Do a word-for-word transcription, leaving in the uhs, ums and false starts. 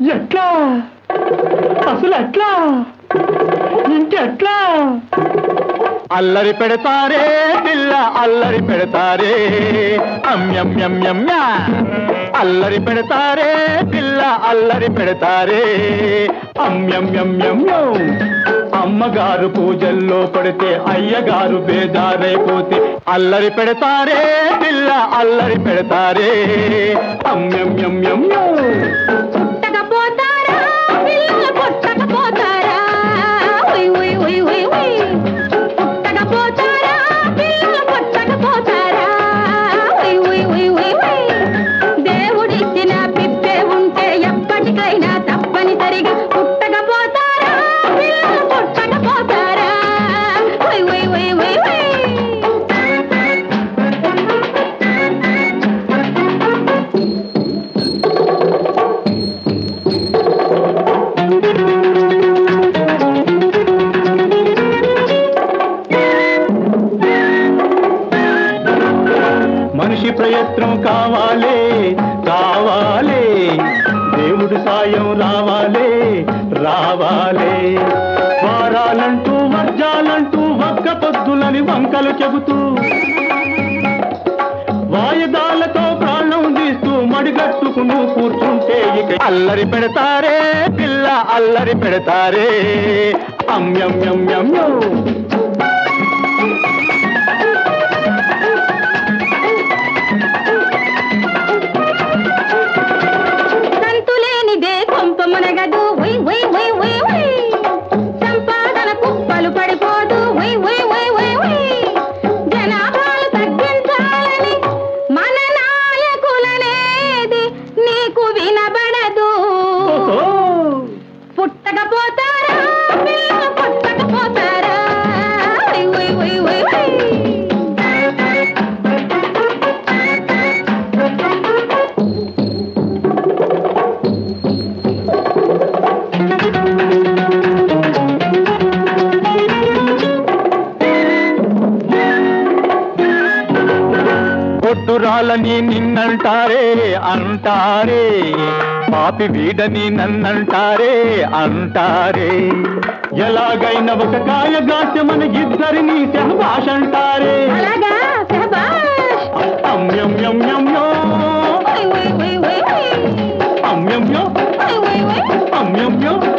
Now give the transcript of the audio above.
ఎట్లా అసలు ఎట్లా ఇంకెట్లా అల్లరి పెడతారే పిల్ల అల్లరి పెడతారే అమ్యమ్యమ్యమ్య అల్లరి పెడతారే పిల్ల అల్లరి పెడతారే అమ్యమ్యమ్యమ్యో అమ్మగారు పూజల్లో పడితే అయ్యగారు బేదారైపోతే అల్లరి పెడతారే పిల్ల అల్లరి పెడతారే అమ్యమ్యమ్యమ్యో మనిషి ప్రయత్నం కావాలే కావాలే దేవుడు సాయం రావాలే రావాలే వారాలంటూ వర్జాలంటూ ఒక్క పొద్దులని వంకలు చెబుతూ వాయిదాలతో ప్రాణం తీస్తూ మడిగట్టుకును కూర్చుంటే ఇక అల్లరి పెడతారే పిల్ల అల్లరి పెడతారే అమ్యమ్యమ్యమ్యో కొట్టురాలని నిన్నంటారే అంటారే పాపి వీడని నన్నంటారే అంటారే ఎలాగైనా ఒక కాయగాస్యమని ఇద్దరిని శహబాష్ అంటారే అమ్యమ్యమ్యమ్యో అమ్యమ్యో అమ్యమ్యో